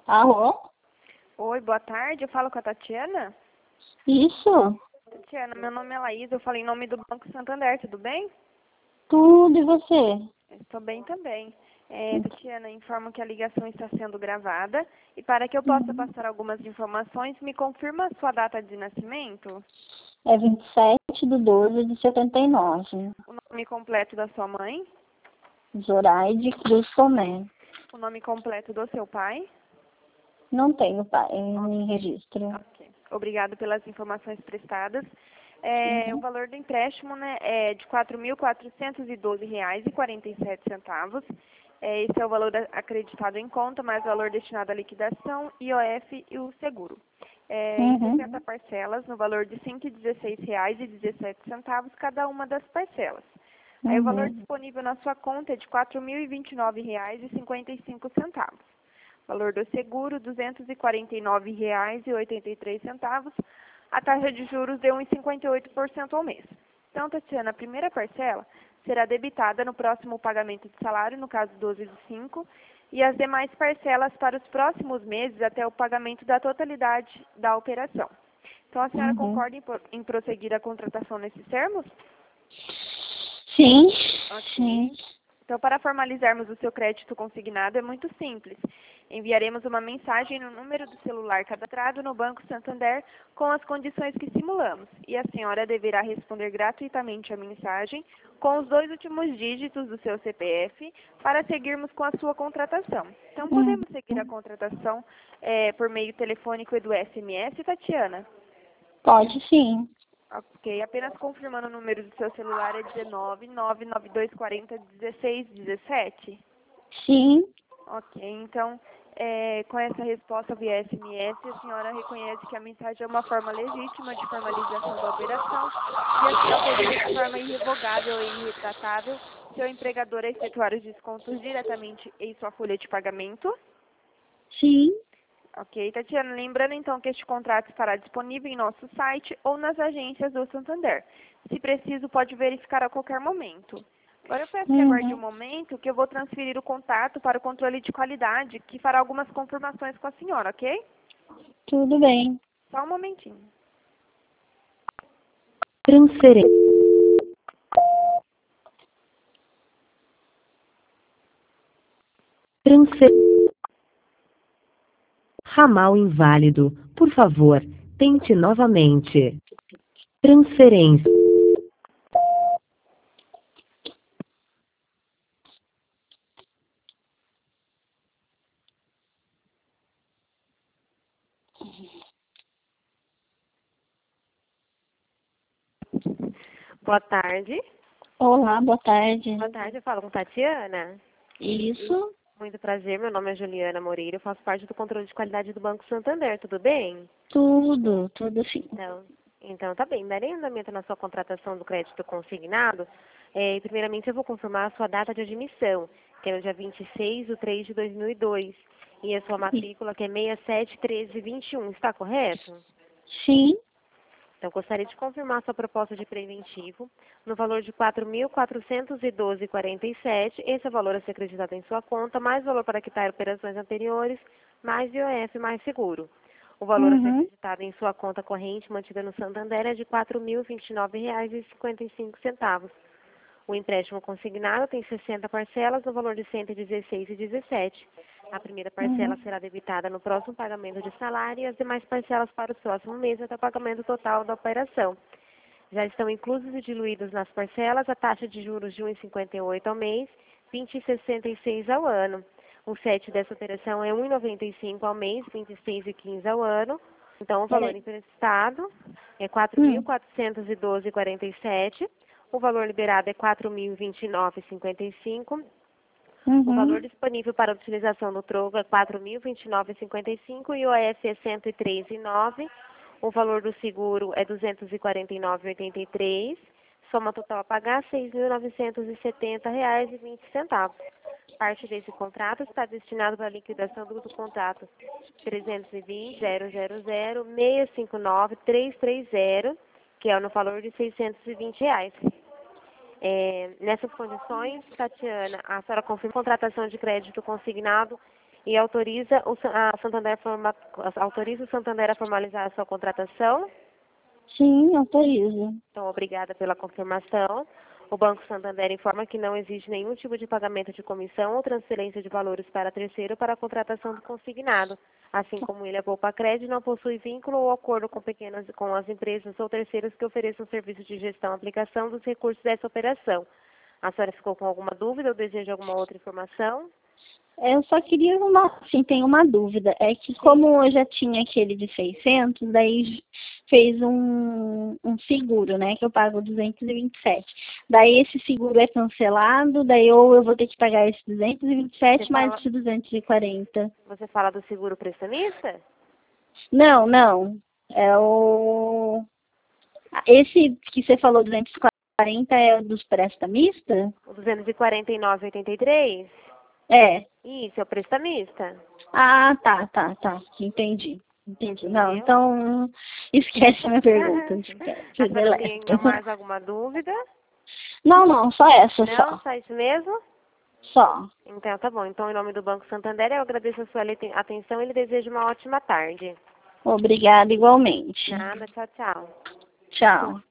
Alô? Oi, boa tarde. Eu falo com a Tatiana. Isso? Tatiana, meu nome é Laís. Eu falo em nome do Banco Santander. Tudo bem? Tudo e você? Estou bem também. Tatiana, informo que a ligação está sendo gravada e para que eu possa passar algumas informações, me confirma a sua data de nascimento, É 27/12/79. o nome completo da sua mãe, Zoraide Cruz Tomé. o nome completo do seu pai. Não tenho pai em registro. Ok. Obrigado pelas informações prestadas. O valor do empréstimo, né, é de R$ 4.412,47. Esse é o valor acreditado em conta, mais o valor destinado à liquidação, IOF e o seguro. Em 60 parcelas, no valor de R$ 116,17 cada uma das parcelas. Aí o valor disponível na sua conta é de R$ 4.029,55. Valor do seguro, R$ 249,83. A taxa de juros deu 1,58% ao mês. Então, Tatiana, a primeira parcela será debitada no próximo pagamento de salário, no caso 12/5, e as demais parcelas para os próximos meses até o pagamento da totalidade da operação. Então, a senhora concorda em prosseguir a contratação nesses termos? Sim. Ok. Sim. Então, para formalizarmos o seu crédito consignado, é muito simples. Enviaremos uma mensagem no número do celular cadastrado no Banco Santander com as condições que simulamos. E a senhora deverá responder gratuitamente a mensagem com os 2 últimos dígitos do seu CPF para seguirmos com a sua contratação. Então, podemos seguir a contratação por meio telefônico e do SMS, Tatiana? Pode sim. Ok, apenas confirmando o número do seu celular é 19 99240 1617. Sim. Ok, então, com essa resposta via SMS, a senhora reconhece que a mensagem é uma forma legítima de formalização da operação e assim autoriza de forma irrevogável e irretratável seu empregador a efetuar os descontos diretamente em sua folha de pagamento. Sim. Ok, Tatiana, lembrando então que este contrato estará disponível em nosso site ou nas agências do Santander. Se preciso, pode verificar a qualquer momento. Agora eu peço que aguarde um momento que eu vou transferir o contato para o controle de qualidade, que fará algumas confirmações com a senhora, ok? Tudo bem. Só um momentinho. Transferência. Ramal inválido. Por favor, tente novamente. Transferência. Boa tarde. Olá, boa tarde. Boa tarde, eu falo com Tatiana. Isso? Muito prazer, meu nome é Juliana Moreira, eu faço parte do controle de qualidade do Banco Santander, tudo bem? Tudo sim. Então tá bem. Darei andamento na sua contratação do crédito consignado. Primeiramente, eu vou confirmar a sua data de admissão, que é no dia 26/3/2002. E a sua matrícula, que é 671321, está correto? Sim. Então, gostaria de confirmar sua proposta de preventivo no valor de R$ 4.412,47. Esse é o valor a ser acreditado em sua conta, mais valor para quitar operações anteriores, mais IOF, mais seguro. O valor a ser acreditado em sua conta corrente mantida no Santander é de R$ 4.029,55. O empréstimo consignado tem 60 parcelas no valor de R$ 116,17. A primeira parcela será debitada no próximo pagamento de salário e as demais parcelas para o próximo mês até o pagamento total da operação. Já estão inclusos e diluídos nas parcelas a taxa de juros de 1,58 ao mês, 20,66 ao ano. O SET dessa operação é 1,95 ao mês, 26,15 ao ano. Então, o valor emprestado é R$ 4.412,47. O valor liberado é R$ 4.029,55. O valor disponível para utilização no troco é R$ 4.029,55 e o IOF é R$ 103,09. O valor do seguro é R$ 249,83. Soma total a pagar R$ 6.970,20. Parte desse contrato está destinado para a liquidação do contrato 320.000.659.330, que é no valor de R$ 620. Nessas condições, Tatiana, a senhora confirma a contratação de crédito consignado E autoriza autoriza o Santander a formalizar a sua contratação? Sim, autorizo. Então, obrigada pela confirmação. O Banco Santander informa que não existe nenhum tipo de pagamento de comissão ou transferência de valores para terceiro para a contratação do consignado. Assim como ele, a Poupa Cred não possui vínculo ou acordo com as empresas ou terceiros que ofereçam serviço de gestão e aplicação dos recursos dessa operação. A senhora ficou com alguma dúvida ou deseja alguma outra informação? Eu só queria sim, tem uma dúvida. É que como eu já tinha aquele de 600, daí fez um seguro, né? Que eu pago 227. Daí esse seguro é cancelado, daí ou eu vou ter que pagar esse 227 mais esse 240. Você fala do seguro prestamista? Não, não. É o... Esse que você falou, 240, é o dos prestamistas? O 249,83? É. Isso, é o prestamista. Ah, tá. Entendi. Não, então esquece a minha pergunta. Esquece. A senhora tem mais alguma dúvida? Não, só essa, Não, só isso mesmo? Só. Então, tá bom. Então, em nome do Banco Santander, eu agradeço a sua atenção e lhe desejo uma ótima tarde. Obrigada igualmente. Nada, tchau, tchau. Tchau.